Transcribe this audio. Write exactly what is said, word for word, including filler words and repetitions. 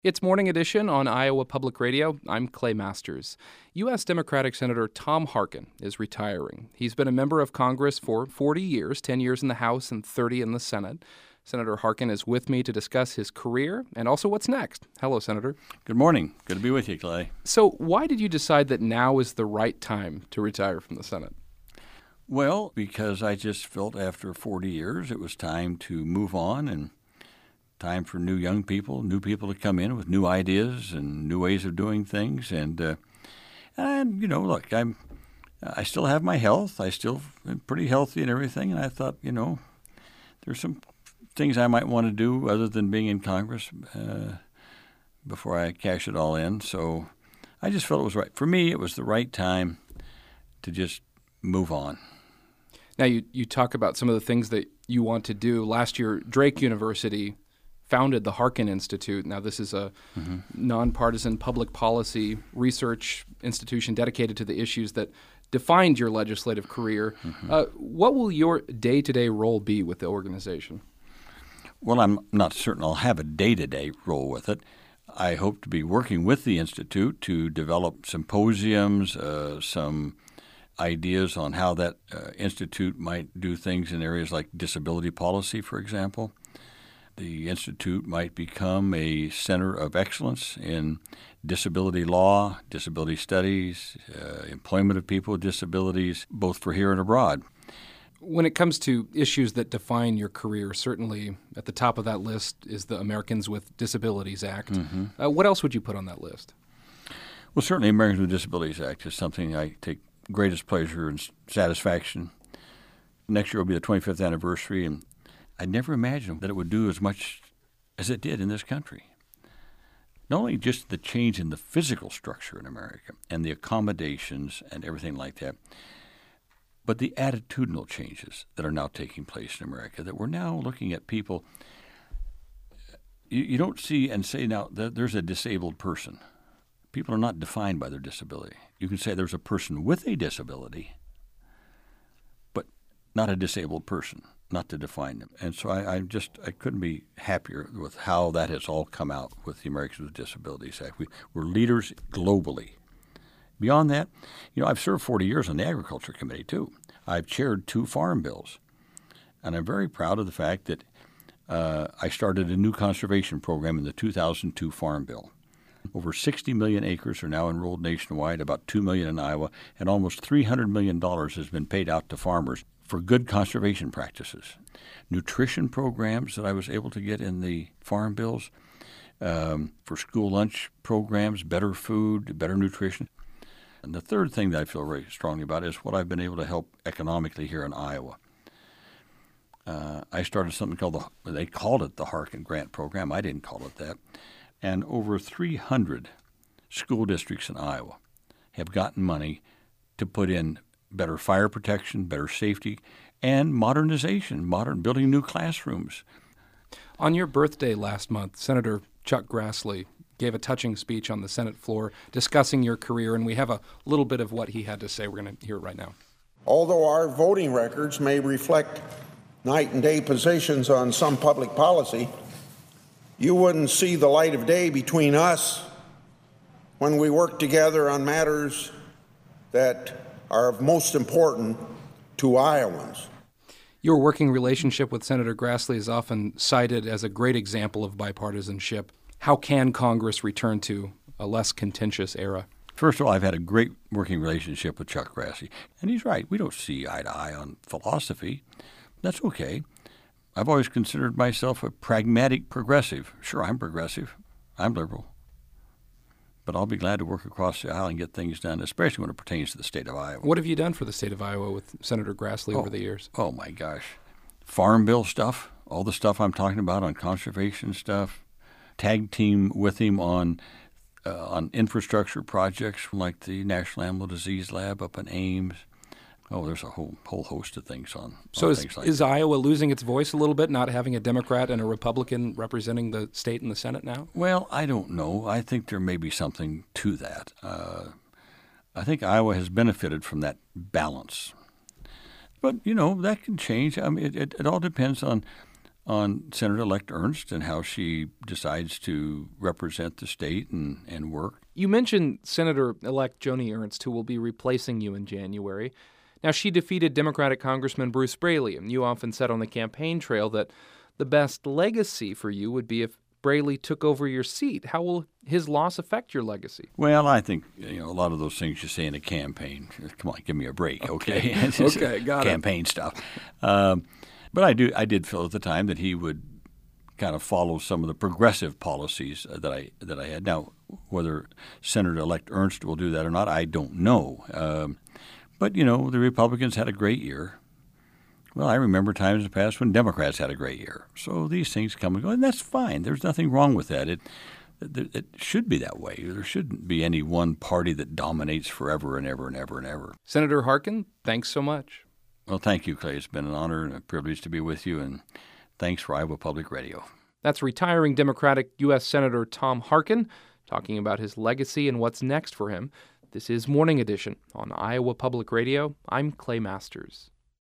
It's Morning Edition on Iowa Public Radio. I'm Clay Masters. U S Democratic Senator Tom Harkin is retiring. He's been a member of Congress for forty years, ten years in the House and thirty in the Senate. Senator Harkin is with me to discuss his career and also what's next. Hello, Senator. Good morning. Good to be with you, Clay. So why did you decide that now is the right time to retire from the Senate? Well, because I just felt after forty years it was time to move on and time for new young people, new people to come in with new ideas and new ways of doing things. And, uh, and you know, look, I'm, I still have my health. I still am pretty healthy and everything. And I thought, you know, there's some things I might want to do other than being in Congress uh, before I cash it all in. So I just felt it was right. For me, it was the right time to just move on. Now, you, you talk about some of the things that you want to do. Last year, Drake University founded the Harkin Institute. Now, this is a mm-hmm. nonpartisan public policy research institution dedicated to the issues that defined your legislative career. Mm-hmm. Uh, what will your day-to-day role be with the organization? Well, I'm not certain I'll have a day-to-day role with it. I hope to be working with the Institute to develop symposiums, uh, some ideas on how that uh, institute might do things in areas like disability policy, for example. The Institute might become a center of excellence in disability law, disability studies, uh, employment of people with disabilities, both for here and abroad. When it comes to issues that define your career, certainly at the top of that list is the Americans with Disabilities Act. Mm-hmm. Uh, what else would you put on that list? Well, certainly Americans with Disabilities Act is something I take greatest pleasure and satisfaction. Next year will be the twenty-fifth anniversary, and I never imagined that it would do as much as it did in this country. Not only just the change in the physical structure in America and the accommodations and everything like that, but the attitudinal changes that are now taking place in America, that we're now looking at people. You, you don't see and say now that there's a disabled person. People are not defined by their disability. You can say there's a person with a disability, but not a disabled person, not to define them. And so I, I just I couldn't be happier with how that has all come out with the Americans with Disabilities Act. We, we're leaders globally. Beyond that, you know, I've served forty years on the Agriculture Committee, too. I've chaired two farm bills. And I'm very proud of the fact that uh, I started a new conservation program in the two thousand two Farm Bill. Over sixty million acres are now enrolled nationwide, about two million in Iowa, and almost three hundred million dollars has been paid out to farmers for good conservation practices. Nutrition programs that I was able to get in the farm bills, um, for school lunch programs, better food, better nutrition. And the third thing that I feel very strongly about is what I've been able to help economically here in Iowa. Uh, I started something called the, they called it the Harkin Grant Program. I didn't call it that. And over three hundred school districts in Iowa have gotten money to put in better fire protection, better safety, and modernization, modern building new classrooms. On your birthday last month, Senator Chuck Grassley gave a touching speech on the Senate floor discussing your career, and we have a little bit of what he had to say. We're going to hear it right now. Although our voting records may reflect night and day positions on some public policy, you wouldn't see the light of day between us when we work together on matters that are of most important to Iowans. Your working relationship with Senator Grassley is often cited as a great example of bipartisanship. How can Congress return to a less contentious era? First of all, I've had a great working relationship with Chuck Grassley. And he's right. We don't see eye to eye on philosophy. That's okay. I've always considered myself a pragmatic progressive. Sure, I'm progressive. I'm liberal. But I'll be glad to work across the aisle and get things done, especially when it pertains to the state of Iowa. What have you done for the state of Iowa with Senator Grassley oh, over the years? Oh, my gosh. Farm bill stuff, all the stuff I'm talking about on conservation stuff, tag team with him on uh, on infrastructure projects like the National Animal Disease Lab up in Ames. Oh, there's a whole whole host of things on, so on is, things like is that. Iowa losing its voice a little bit, not having a Democrat and a Republican representing the state in the Senate now? Well, I don't know. I think there may be something to that. Uh, I think Iowa has benefited from that balance. But, you know, that can change. I mean, it, it, it all depends on on Senator-elect Ernst and how she decides to represent the state and, and work. You mentioned Senator-elect Joni Ernst, who will be replacing you in January. Now, she defeated Democratic Congressman Bruce Braley, and you often said on the campaign trail that the best legacy for you would be if Braley took over your seat. How will his loss affect your legacy? Well, I think you know a lot of those things you say in a campaign. Come on, give me a break, okay? Okay, okay got campaign it. stuff. Um, but I do, I did feel at the time that he would kind of follow some of the progressive policies that I that I had. Now, whether Senator-elect Ernst will do that or not, I don't know. Um, but you know, the Republicans had a great year. Well, I remember times in the past when Democrats had a great year. So these things come and go, and that's fine. There's nothing wrong with that. It, it, it should be that way. There shouldn't be any one party that dominates forever and ever and ever and ever. Senator Harkin, thanks so much. Well, thank you, Clay. It's been an honor and a privilege to be with you, and thanks for Iowa Public Radio. That's retiring Democratic U S Senator Tom Harkin talking about his legacy and what's next for him. This is Morning Edition on Iowa Public Radio. I'm Clay Masters.